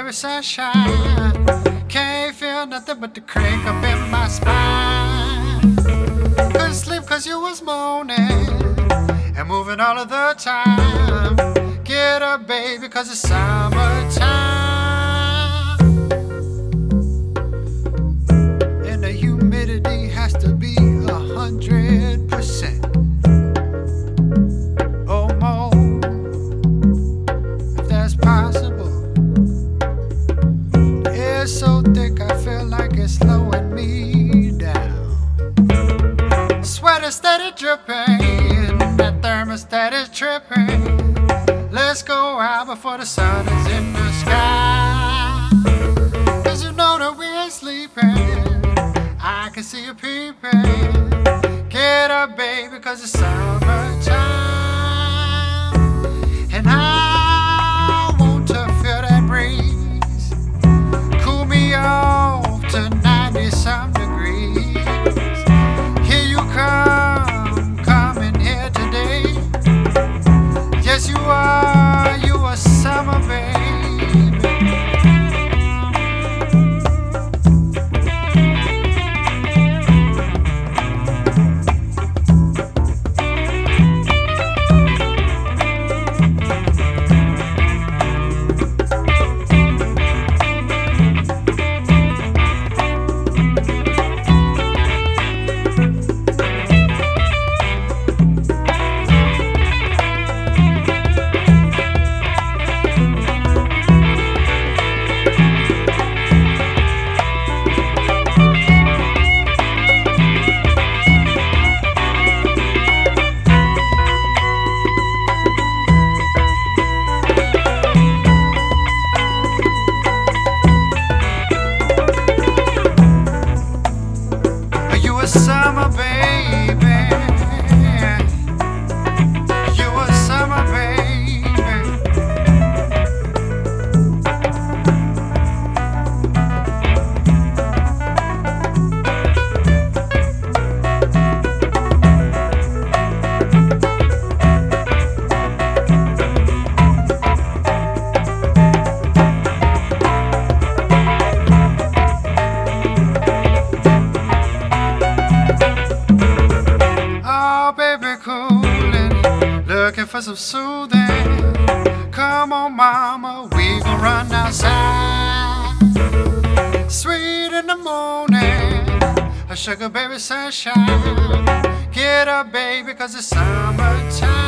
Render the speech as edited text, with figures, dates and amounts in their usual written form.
baby, sunshine. Can't feel nothing but the crank up in my spine. Couldn't sleep cause you was moaning and moving all of the time. Get up, baby, cause it's summertime. And the humidity has to be 100%. Or more, if that's possible. The air's so thick I feel like it's slowing me down. Sweater steady dripping, that thermostat is tripping. Let's go out before the sun is in the sky. Cause you know that we ain't sleeping, I can see you peeping. Get up, baby, cause it's summertime. And I want to feel that breeze, cool me off to 90-some degrees. Here you come, coming here today. Yes, you are, you a summer baby. Summer baby, you a summer baby. Looking for some soothing. Come on, mama, we gon' run outside. Sweet in the morning, a sugar baby sunshine. Get up, baby, cause it's summertime.